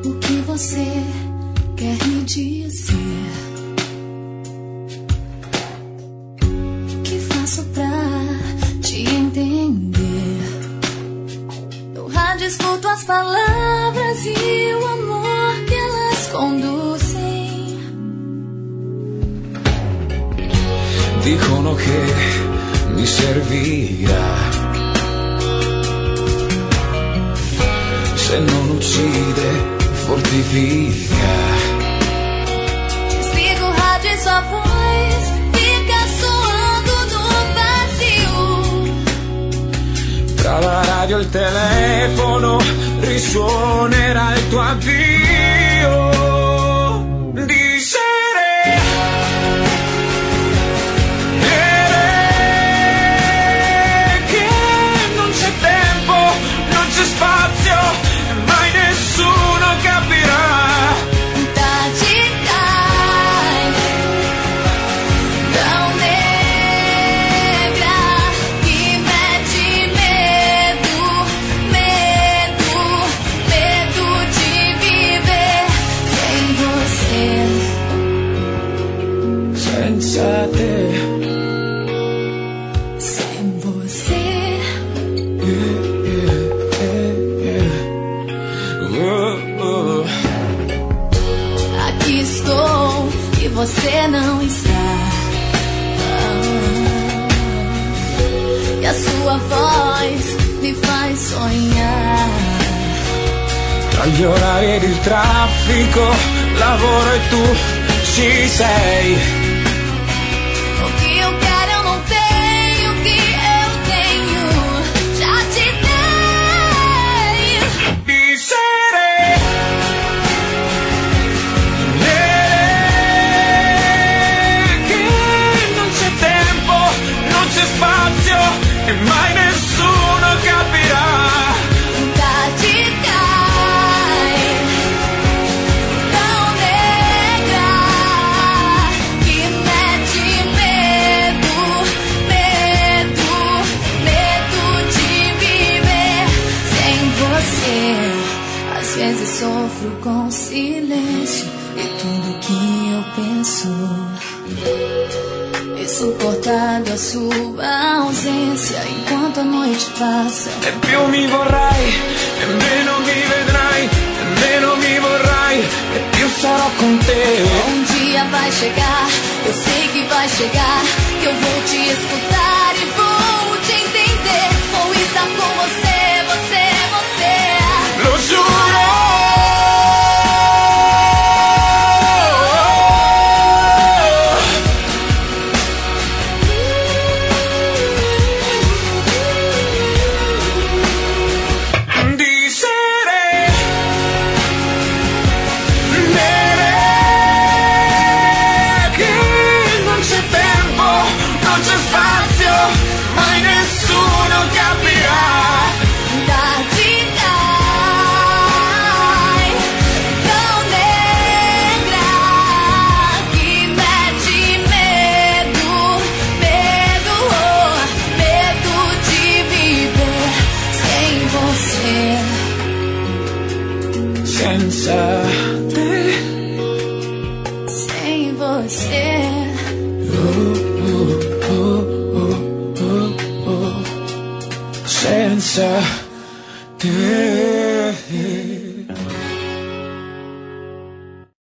O que você quer me dizer? O que faço pra te entender? No rádio escuto as palavras e o amor que elas conduzem. Dicono che mi servirà, se non uccide fortifica. Desliga o rádio e sua voz fica soando no vazio. Tra la radio e il telefono risuonerà il tuo addio. Di sere che non c'è tempo, non c'è spazio, e mai nessuno capirà. Tagitai, tão negra que mete medo, medo, medo de viver sem você. Senza te, Sem você. Aqui estou e você não está. E a sua voz me faz sonhar. tra gli orari ed il traffico, lavoro e tu ci sei. O que eu quero eu não tenho, o que eu tenho já te dei. Di sere che non c'è tempo, non c'è spazio, e mai nessuno capirà. Tagitai, tão negra que mete medo, medo, medo de viver sem você. Às vezes sofro com silêncio e tudo que eu penso. E suportado a sua ausência enquanto a noite passa. E più mi vorrai, e meno mi vedrai, e meno mi vorrai, e più sarò con te. Dia vai chegar, eu sei que vai chegar, que eu vou te escutar e vou te entender. Vou estar com você, você, você. Lo giuro. Di sere nere che non c'è tempo, non c'è spazio, mai nessuno capirà. Tagitai, tão negra que mete medo, medo, medo de viver sem você. Senza te, Sem você. senza te.